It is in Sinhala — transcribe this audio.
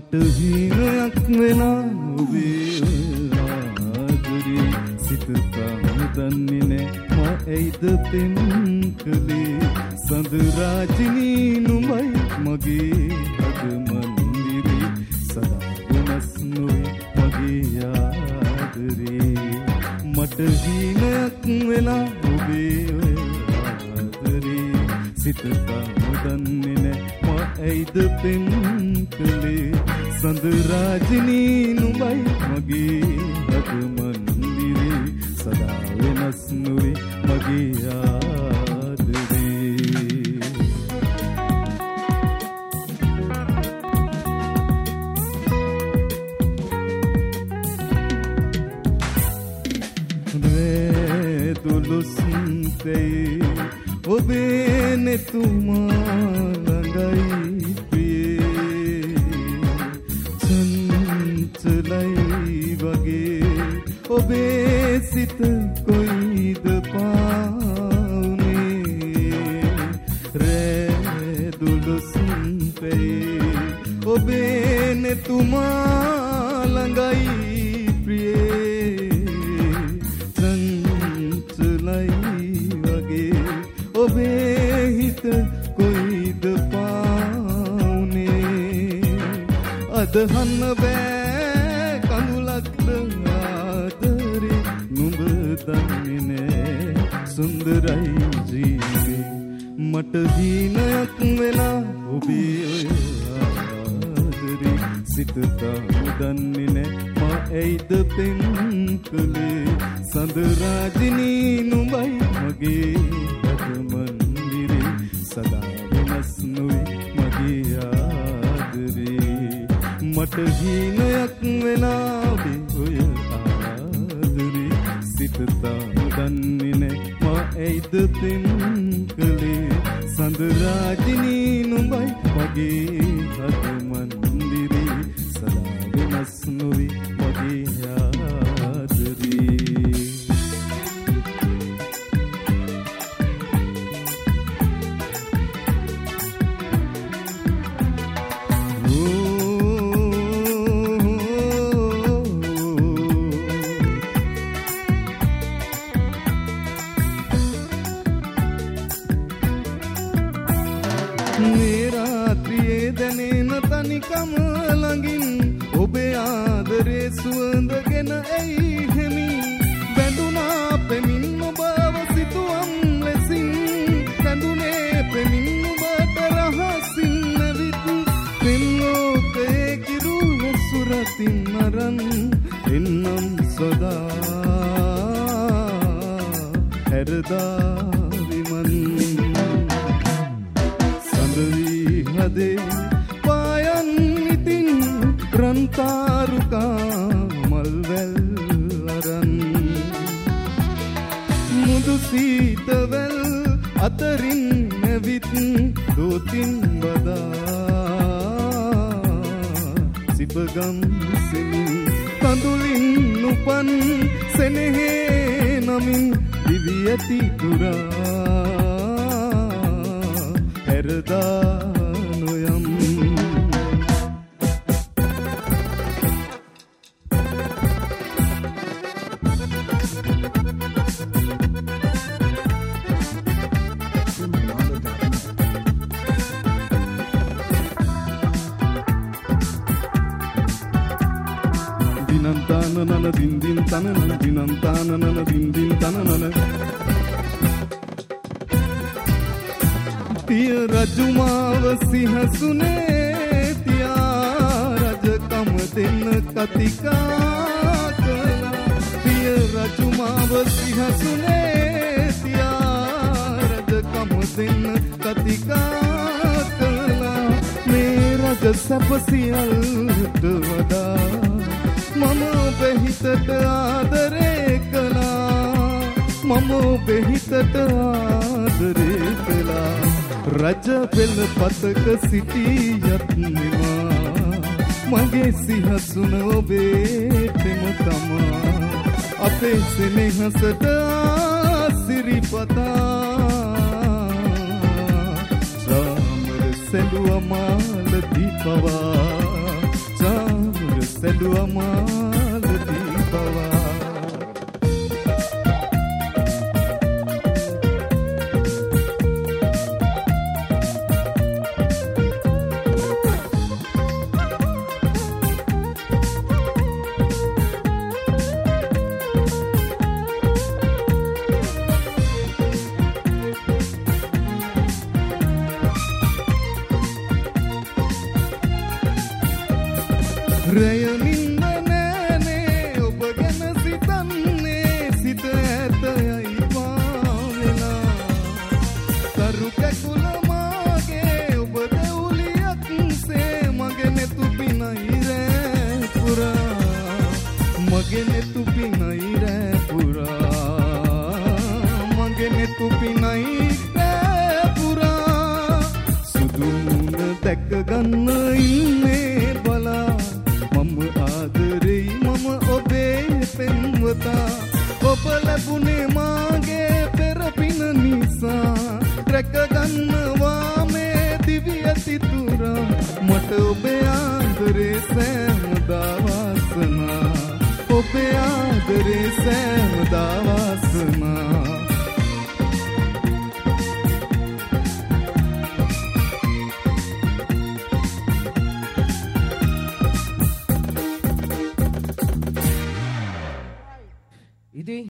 මට හිණයක් වෙලා ඔබේ ආදරේ සිත තාම දන්නේ නෑ මා ඇයිද පෙම් කළේ සඳ රාජිනී නුඹයි මගේ අද මන්දිරේ සදා වෙනස් නොවේ මගේ ආදරේ මට හිණයක් වෙලා ඔබේ ආදරේ සිත තාම දන්නේ නෑ මා ඇයිද පෙම් කළේ සඳ රාජිනී නුඹයි මගේ අද මන්දිරේ සදා වෙනස් නොවේ මගේ ආදරේ දුලුස්තේ ඔබේ නෙතුමා ළඟයි ප්‍රියේ චංචලයි වගේ ඔබේ සිත කොයිද පාවුනේ රෑ දුලුස්තේ ඔබේ නෙතුමා ළඟයි ප්‍රියේ ඔබේ හිත කොයිද පාවුනේ අදහන්න බෑ කඳුලක්ද ආදරේ නුඹ දන්නේ නෑ සුන්දරයි ජීවේ මට හිණයක් වෙලා ඔබේ ඔය ආදරේ සිත තාම දන්නේ නෑ මා ඇයිද පෙම් කළේ සඳ රාජිනී නුඹයි මගේ මන්දිරේ සදා වෙනස් නොවේ මගේ ආදරේ මට හිණයක් වෙලා ඔය ආදරේ සිත තාම දන්නේ නෑ මා ඇයිද පෙම් කළේ සඳ රාජිනී නුඹයි මගේ අද මන්දිරේ සදා වෙනස් නොවේ මගේ ආදරේ තනිකම ළඟින් ඔබේ ආදරේ සුවඳගෙන එයි හෙමින් බැඳුනා පෙමින් ඔබව සිතුවම් ලෙසින් බැඳුනේ පෙමින් ඔබට රහසින් නැවිත් පෙම් ලෝකයේ කිරුළ සුරතින් අරන් එන්නම් සදා හැරදා විමන් සඳවී හදේ රන්තාරුකා මල්වැල් අරන් මුදු සීතවැල් අතරින් නැවිත් දෝතින් බදා සිබගම් සෙමින් කඳුලින් උපන් සෙනෙහේ නමින් දිවි ඇති දුරා හැරදා නොයම් නන දින් දින් තනන දිනන් තනන දින් දින් තනන පිය රජුමාව සිහසුනේ තියා රජකම දෙන්න කතිකා කළා පිය රජුමාව සිහසුනේ තියා රජකම දෙන්න කතිකා කළා මේ රජ සැප සියල්ලට වඩා මම බෙහිතට ආදරේ කළා මම බෙහිතට ආදරේ කළා රජ පෙළ පතක සිටියත් නිවා මගේ සිහසුන ඔබේ තෙම තමා අපේ සෙනෙහසට සිරිපතා සාමර සෙලුව මාල දීපවා සැලුවා මාලදී පවා රයනින්ද නෑනේ ඔබ ගැන සිතන්නේ සිත ඇතයයි පාවෙලා කරු කැකුල මාගේ ඔබ දෙවුලියක්සේ මගේ නෙතු පිනයි රෑ පුරා මගේ නෙතු පිනයි රෑ පුරා මගේ නෙතු පිනයි රෑ පුරා සුදු මුණ දැක ගන්න ඉන්නේ බලා මම ආදරෙයි මම ඔබේ පෙම්වතා ඔබ ලැබුණේ මාගේ පෙර පින නිසා රැක ගන්නවා මේ දිව්‍ය සිතුරා මට ඔබේ ආදරේ සෑමදා වාසනා ඔබේ ආදරේ සෑමදා වාසනා